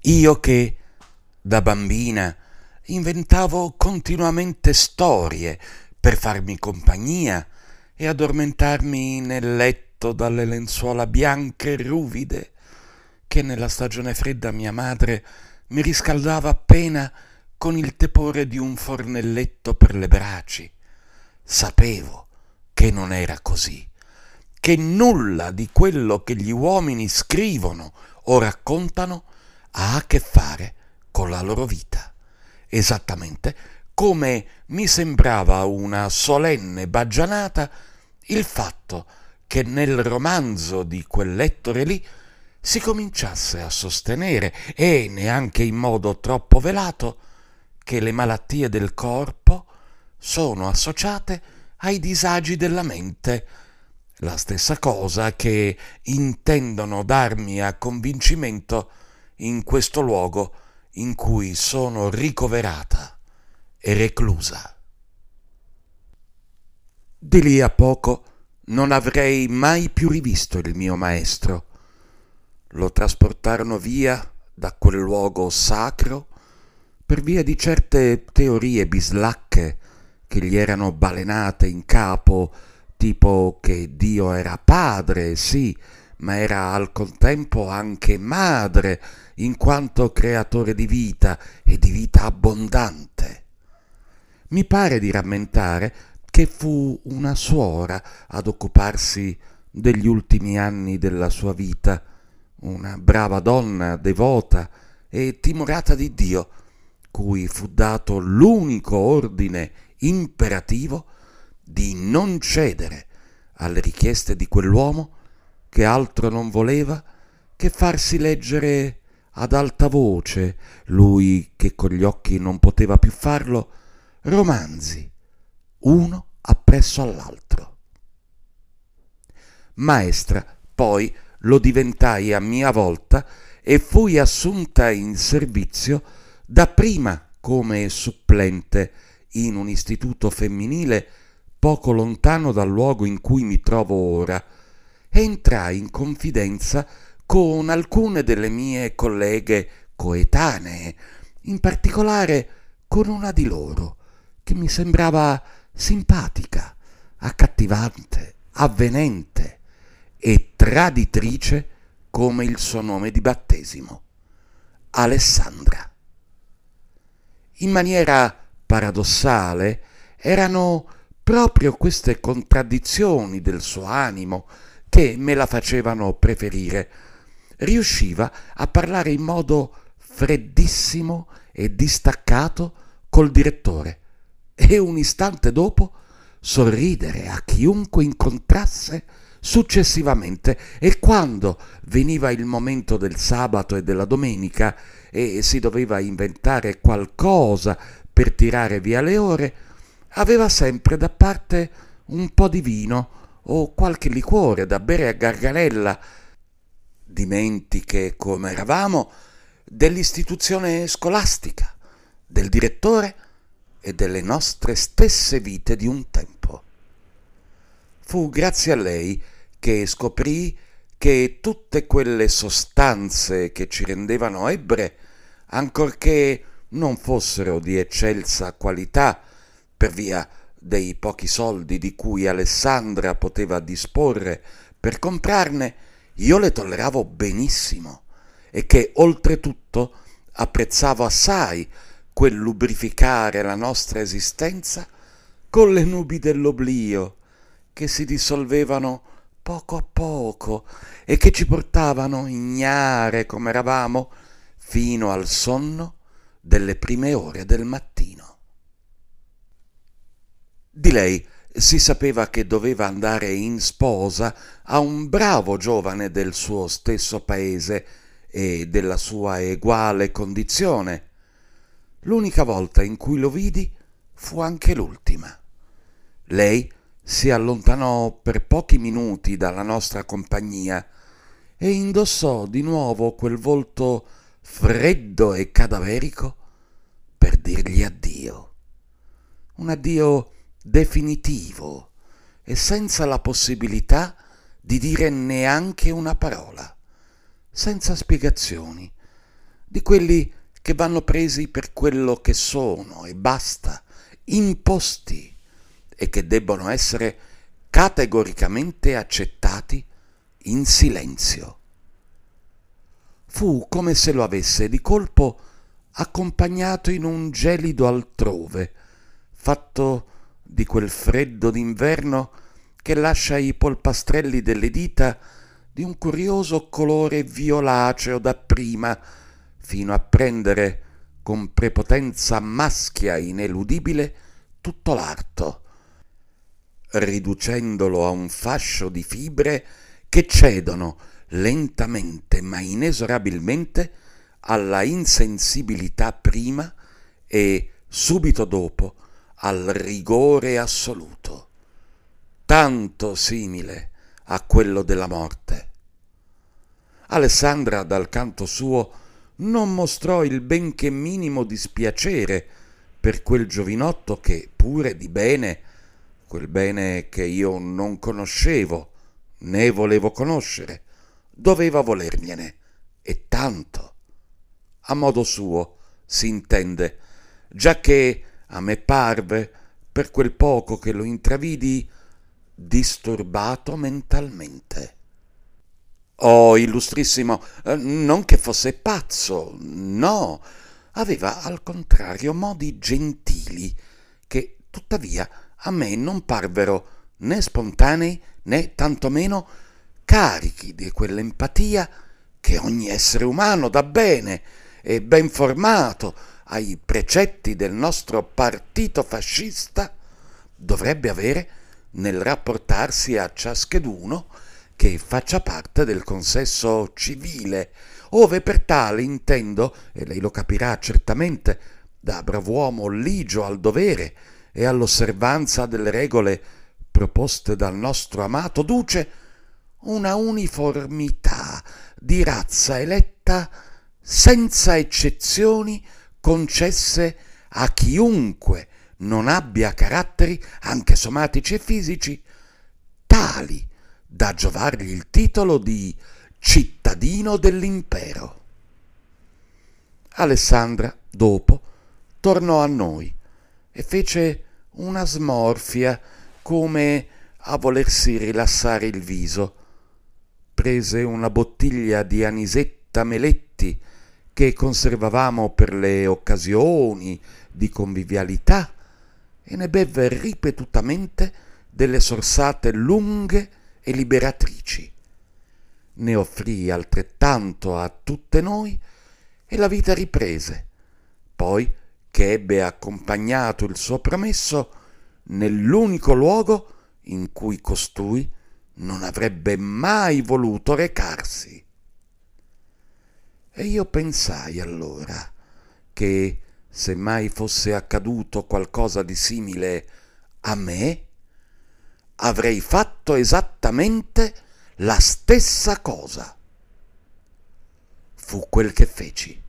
Io che, da bambina, inventavo continuamente storie per farmi compagnia e addormentarmi nel letto dalle lenzuola bianche e ruvide, che nella stagione fredda mia madre mi riscaldava appena con il tepore di un fornelletto per le braci. Sapevo che non era così, che nulla di quello che gli uomini scrivono o raccontano ha a che fare con la loro vita, esattamente come mi sembrava una solenne baggianata il fatto che nel romanzo di quel lettore lì si cominciasse a sostenere, e neanche in modo troppo velato, che le malattie del corpo sono associate ai disagi della mente, la stessa cosa che intendono darmi a convincimento in questo luogo in cui sono ricoverata e reclusa. Di lì a poco non avrei mai più rivisto il mio maestro. Lo trasportarono via da quel luogo sacro per via di certe teorie bislacche che gli erano balenate in capo, tipo che Dio era padre, sì, ma era al contempo anche madre, in quanto creatore di vita e di vita abbondante. Mi pare di rammentare che fu una suora ad occuparsi degli ultimi anni della sua vita, una brava donna devota e timorata di Dio, cui fu dato l'unico ordine imperativo di non cedere alle richieste di quell'uomo che altro non voleva che farsi leggere ad alta voce, lui che con gli occhi non poteva più farlo, romanzi, uno appresso all'altro. Maestra, poi lo diventai a mia volta e fui assunta in servizio dapprima come supplente in un istituto femminile poco lontano dal luogo in cui mi trovo ora, e entrai in confidenza con alcune delle mie colleghe coetanee, in particolare con una di loro, che mi sembrava simpatica, accattivante, avvenente e traditrice come il suo nome di battesimo, Alessandra. In maniera paradossale erano proprio queste contraddizioni del suo animo che me la facevano preferire. Riusciva a parlare in modo freddissimo e distaccato col direttore e un istante dopo sorridere a chiunque incontrasse successivamente, e quando veniva il momento del sabato e della domenica e si doveva inventare qualcosa per tirare via le ore, aveva sempre da parte un po' di vino o qualche liquore da bere a gargarella, dimentiche come eravamo dell'istituzione scolastica, del direttore e delle nostre stesse vite di un tempo. Fu grazie a lei che scoprì che tutte quelle sostanze che ci rendevano ebbre, ancorché non fossero di eccelsa qualità per via dei pochi soldi di cui Alessandra poteva disporre per comprarne, io le tolleravo benissimo, e che oltretutto apprezzavo assai quel lubrificare la nostra esistenza con le nubi dell'oblio che si dissolvevano poco a poco e che ci portavano ignare come eravamo fino al sonno delle prime ore del mattino. Di lei si sapeva che doveva andare in sposa a un bravo giovane del suo stesso paese e della sua eguale condizione. L'unica volta in cui lo vidi fu anche l'ultima. Lei si allontanò per pochi minuti dalla nostra compagnia e indossò di nuovo quel volto freddo e cadaverico per dirgli addio. Un addio definitivo e senza la possibilità di dire neanche una parola, senza spiegazioni, di quelli che vanno presi per quello che sono e basta, imposti, e che debbono essere categoricamente accettati in silenzio. Fu come se lo avesse di colpo accompagnato in un gelido altrove, fatto di quel freddo d'inverno che lascia i polpastrelli delle dita di un curioso colore violaceo dapprima, fino a prendere con prepotenza maschia ineludibile tutto l'arto, riducendolo a un fascio di fibre che cedono lentamente ma inesorabilmente alla insensibilità prima e subito dopo al rigore assoluto, tanto simile a quello della morte. Alessandra, dal canto suo, non mostrò il benché minimo dispiacere per quel giovinotto che, pure di bene, quel bene che io non conoscevo né volevo conoscere, doveva volergliene, e tanto. A modo suo, si intende, giacché a me parve, per quel poco che lo intravidi, disturbato mentalmente. Oh, illustrissimo, non che fosse pazzo, no, aveva al contrario modi gentili, che tuttavia a me non parvero né spontanei né tantomeno carichi di quell'empatia che ogni essere umano da bene e ben formato ai precetti del nostro partito fascista dovrebbe avere nel rapportarsi a ciascheduno che faccia parte del consesso civile, ove per tale intendo, e lei lo capirà certamente, da brav'uomo ligio al dovere e all'osservanza delle regole proposte dal nostro amato duce, una uniformità di razza eletta senza eccezioni concesse a chiunque non abbia caratteri, anche somatici e fisici, tali da giovargli il titolo di cittadino dell'impero. Alessandra, dopo, tornò a noi e fece una smorfia come a volersi rilassare il viso. Prese una bottiglia di anisetta Meletti che conservavamo per le occasioni di convivialità e ne bevve ripetutamente delle sorsate lunghe e liberatrici. Ne offrì altrettanto a tutte noi e la vita riprese, poi che ebbe accompagnato il suo promesso nell'unico luogo in cui costui non avrebbe mai voluto recarsi. E io pensai allora che se mai fosse accaduto qualcosa di simile a me, avrei fatto esattamente la stessa cosa. Fu quel che feci.